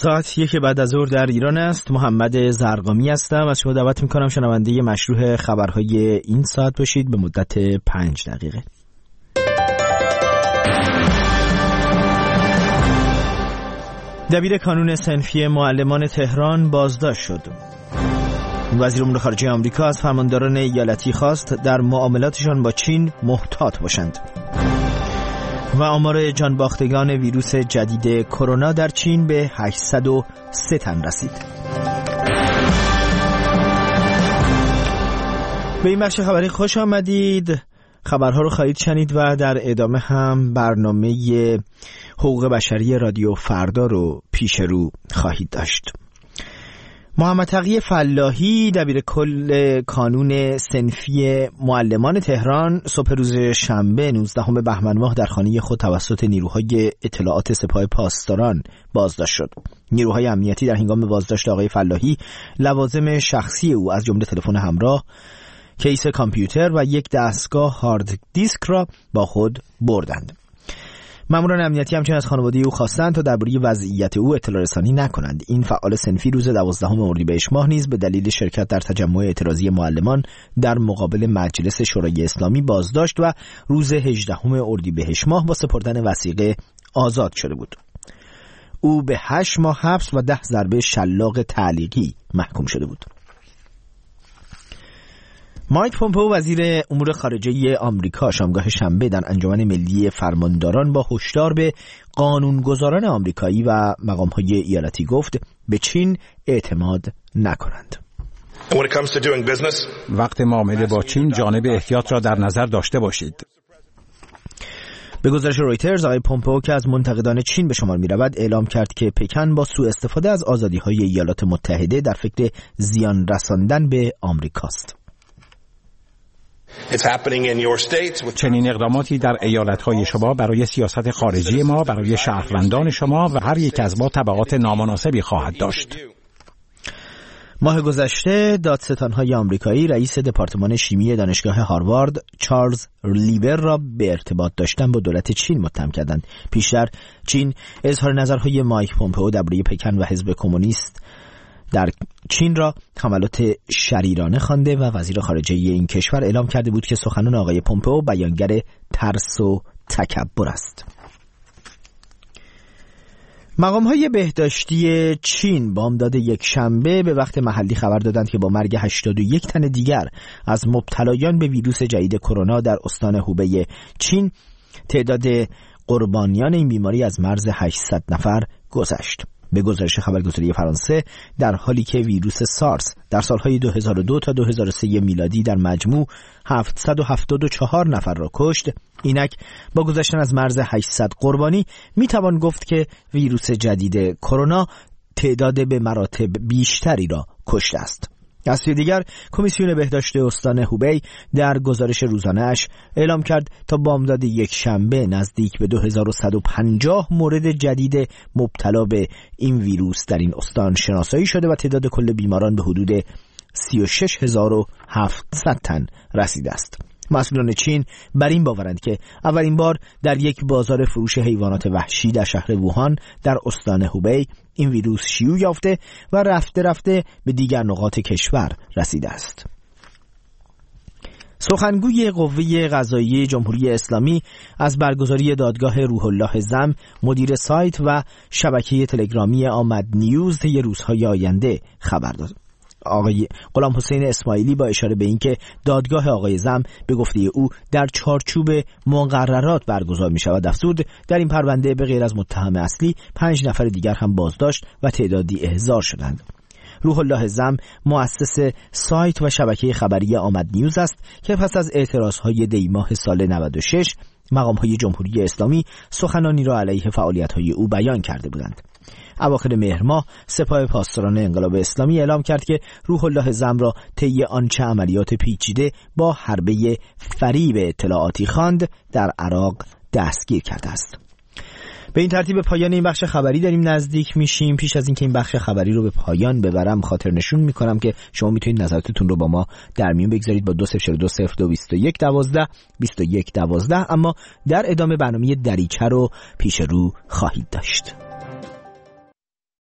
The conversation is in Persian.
ساعت 1 بعد از ظهر در ایران است. محمد زرقامی هستم. از شما دعوت میکنم شنونده مشروع خبرهای این ساعت باشید به مدت 5 دقیقه. دبیر کانون صنفی معلمان تهران بازداشت شد. وزیر امور خارجه آمریکا از فرمانداران ایالتی خواست در معاملاتشان با چین محتاط باشند. و آمار جانباختگان ویروس جدید کرونا در چین به 803 تن رسید. به این بخش خبری خوش آمدید. خبرها رو خواهید شنید و در ادامه هم برنامه حقوق بشری رادیو فردا رو پیش رو خواهید داشت. محمد تقی فلاحی دبیر کل کانون صنفی معلمان تهران صبح روز شنبه 19 بهمن ماه در خانه خود توسط نیروهای اطلاعات سپاه پاسداران بازداشت شد. نیروهای امنیتی در هنگام بازداشت آقای فلاحی لوازم شخصی او از جمله تلفن همراه، کیس کامپیوتر و یک دستگاه هارد دیسک را با خود بردند. ماموران امنیتی همچنین از خانواده او خواستند تا درباره وضعیت او اطلاع رسانی نکنند. این فعال صنفی روز 12 اردیبهشت ماه نیز به دلیل شرکت در تجمع اعتراضی معلمان در مقابل مجلس شورای اسلامی بازداشت و روز 18 اردیبهشت ماه با سپردن وثیقه آزاد شده بود. او به 8 ماه حبس و 10 ضربه شلاق تعلیقی محکوم شده بود. مایک پومپئو وزیر امور خارجه آمریکا شامگاه شنبه در انجمن ملی فرمانداران با هشدار به قانونگذاران آمریکایی و مقام‌های ایالتی گفت به چین اعتماد نکنند. وقت معامله با چین جانب احتیاط را در نظر داشته باشید. به گزارش رویترز آقای پومپئو که از منتقدان چین به شمار می‌رود اعلام کرد که پکن با سوء استفاده از آزادی‌های ایالات متحده در فکر زیان رساندن به آمریکاست. چنین اقداماتی در ایالت‌های شما برای سیاست خارجی ما، برای شهروندان شما و هر یک از ما تبعات نامناسبی خواهد داشت. ماه گذشته دادستان‌های آمریکایی رئیس دپارتمان شیمی دانشگاه هاروارد چارلز لیور را به ارتباط داشتن با دولت چین متهم کردند. پیشتر چین اظهار نظرهای مایک پومپئو درباره پکن و حزب کمونیست در چین را حملات شریرانه خوانده و وزیر خارجه این کشور اعلام کرده بود که سخنان آقای پومپئو بیانگر ترس و تکبر است. مقام‌های بهداشتی چین بامداد یک شنبه به وقت محلی خبر دادند که با مرگ 81 تن دیگر از مبتلایان به ویروس جدید کرونا در استان هوبی چین تعداد قربانیان این بیماری از مرز 800 نفر گذشت. به گزارش خبرگزاری فرانسه در حالی که ویروس سارس در سالهای 2002 تا 2003 میلادی در مجموع 774 نفر را کشت، اینک با گذشتن از مرز 800 قربانی میتوان گفت که ویروس جدید کرونا تعداد به مراتب بیشتری را کشته است. از سوی دیگر کمیسیون بهداشت استان هوبی در گزارش روزانه‌اش اعلام کرد تا بامداد یک شنبه نزدیک به 2150 مورد جدید مبتلا به این ویروس در این استان شناسایی شده و تعداد کل بیماران به حدود 36700 تن رسیده است. مسئولان چین بر این باورند که اولین بار در یک بازار فروش حیوانات وحشی در شهر ووهان در استان هوبی این ویروس شیوع یافته و رفته رفته به دیگر نقاط کشور رسیده است. سخنگوی قوه قضاییه جمهوری اسلامی از برگزاری دادگاه روح الله زم مدیر سایت و شبکه تلگرامی آمد نیوز طی روزهای آینده خبر داد. آقای غلام حسین اسماعیلی با اشاره به اینکه دادگاه آقای زم به گفته او در چارچوب مقررات برگزار می شود افزود در این پرونده به غیر از متهم اصلی 5 نفر دیگر هم بازداشت و تعدادی احضار شدند. روح الله زم مؤسس سایت و شبکه خبری آمد نیوز است که پس از اعتراضهای دی ماه سال 96 مقام‌های جمهوری اسلامی سخنانی را علیه فعالیت‌های او بیان کرده بودند. اواخر مهر ماه سپاه پاسداران انقلاب اسلامی اعلام کرد که روح الله زم را طی آنچه عملیات پیچیده با حربه فریب اطلاعاتی خواند در عراق دستگیر کرده است. به این ترتیب پایان این بخش خبری داریم نزدیک میشیم. پیش از اینکه این بخش خبری رو به پایان ببرم خاطر نشون میکنم که شما میتونید نظراتتون رو با ما در میون بگذارید با 20202112 اما در ادامه برنامه دریچه رو پیش رو خواهید داشت.